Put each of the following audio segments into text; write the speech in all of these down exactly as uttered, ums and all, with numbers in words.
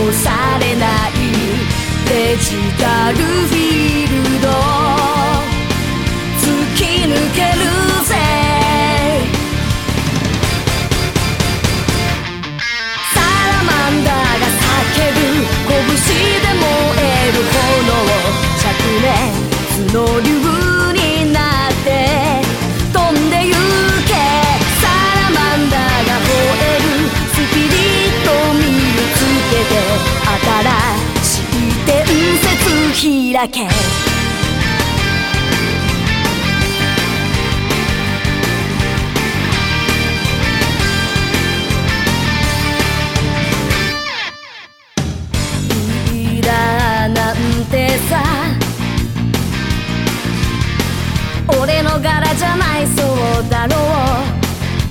直されないデジタルフィールド突き抜けるぜ。サラマンダーが叫ぶ拳で燃える炎灼熱の竜になって飛んでゆけ。サラマンダーが吠えるスピリット見つけて新しい伝説開け。リーダーなんてさ俺の柄じゃないそうだろう。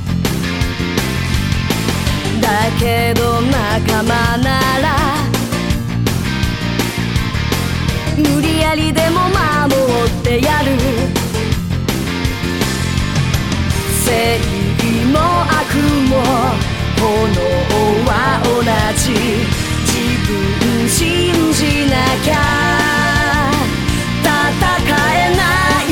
だけど仲間なら無理やりでも守ってやる。正義も悪も炎は同じ。自分信じなきゃ戦えない。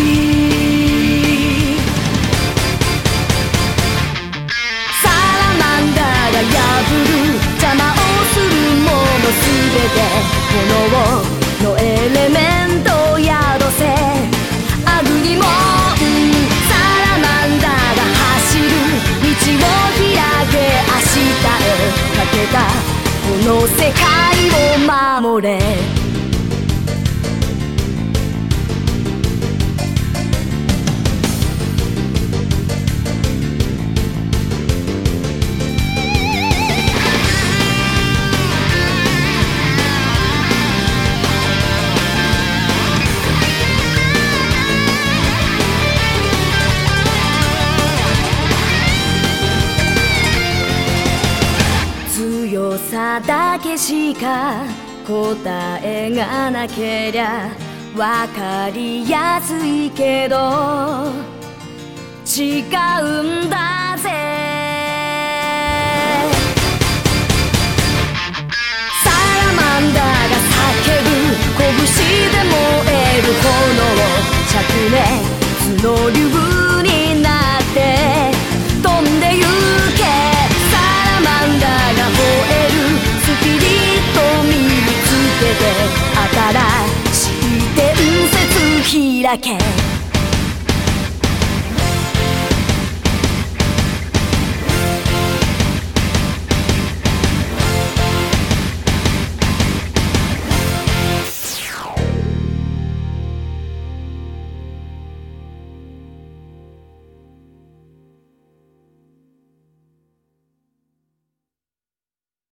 サラマンダーが破る邪魔をするものすべて炎のエレメントを宿せ。アグリモンサラマンダーが走る道を開け。明日へかけたこの世界を守れ。強さだけしか答えがなけりゃわかりやすいけど違うんだぜ。サラマンダーが叫ぶ拳で燃える炎灼熱の竜になって飛んでゆけ。サラマンダーが吠えるスピリット見つけて新しい伝説開け。